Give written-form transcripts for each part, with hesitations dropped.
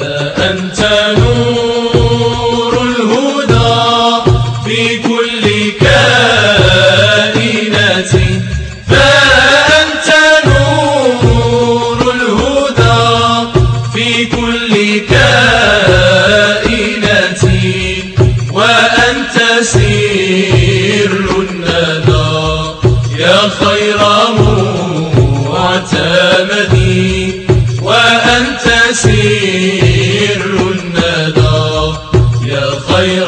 فأنت نور الهدى في كل كائنة، فأنت نور الهدى في كل كائنة، وأنت سر الندى يا خير معتمد، وأنت سر الندى يا خير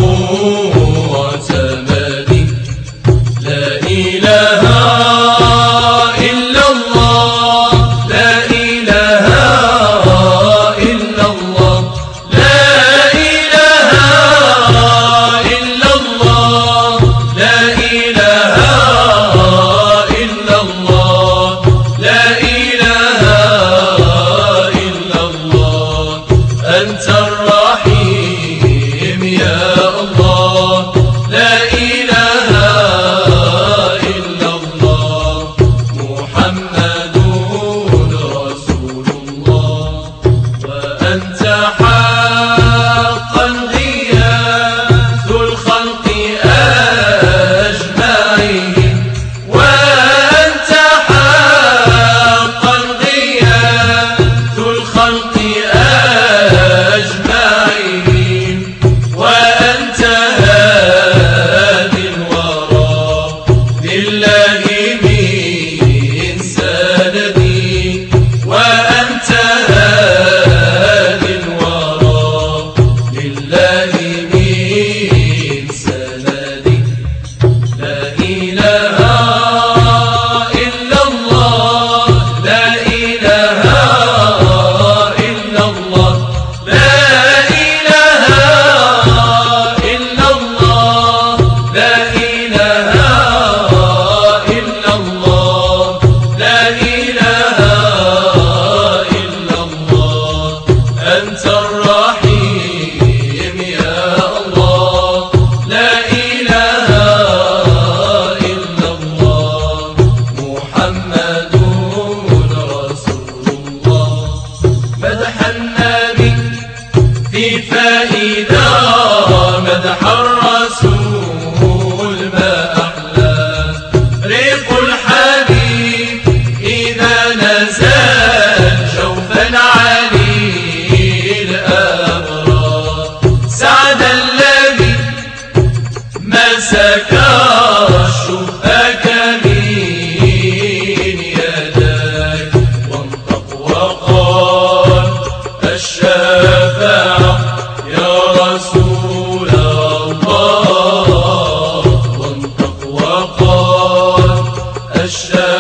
معتمد. لا إله إلا الله، لا إله إلا الله، لا إله إلا الله، لا إله إلا الله، لا إله إلا الله. أنت الرحيم يا الله، لا إله إلا الله، محمد رسول الله. وأنت حقا غياث الخلق أجمعين، وأنت حقا غياث الخلق أجمعين، وأنت هادي الورى لله من سندي، وأنت هادي الورى لله من سندي. لا إله إلا الله، لا إله إلا الله، لا إله إلا الله، لا إله إلا الله، لا إله إلا الله. أنت الرحيم يا الله، لا إله إلا الله، محمد رسول الله. مدح النبي في فائدة، مدح الرسول ما أحلى، ريق الحبيب إذا نزل جوفا علي الأبرار، سعد الذي مسك الشفاك من يداك، وانطق وقال الشفاعة يا رسول الله، وانطق وقال الشفاعة